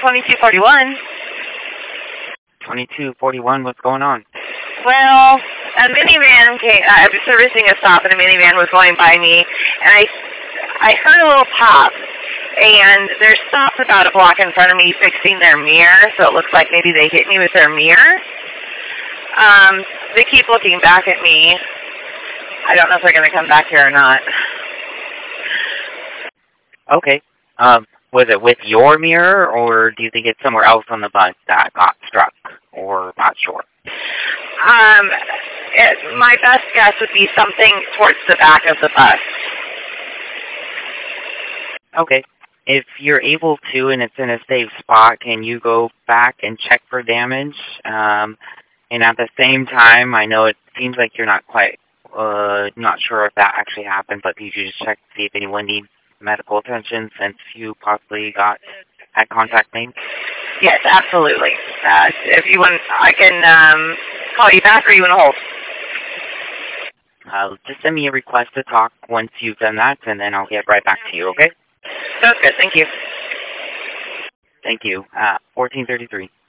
2241. 2241, what's going on? Well, a minivan came, I was servicing a stop, and a minivan was going by me, and I heard a little pop, and they're stopped about a block in front of me fixing their mirror, so it looks like maybe they hit me with their mirror. They keep looking back at me. I don't know if they're going to come back here or not. Okay. Was it with your mirror, or do you think it's somewhere else on the bus that got struck, or not sure? My best guess would be something towards the back of the bus. Okay. If you're able to and it's in a safe spot, can you go back and check for damage? And at the same time, I know it seems like you're not quite, not sure if that actually happened, but could you just check to see if anyone needs medical attention since you possibly had contact made? Yes, absolutely. If you want, I can call you back, or you want to hold? Just send me a request to talk once you've done that, and then I'll get right back to you, okay? Sounds good. Thank you. Thank you. 1433.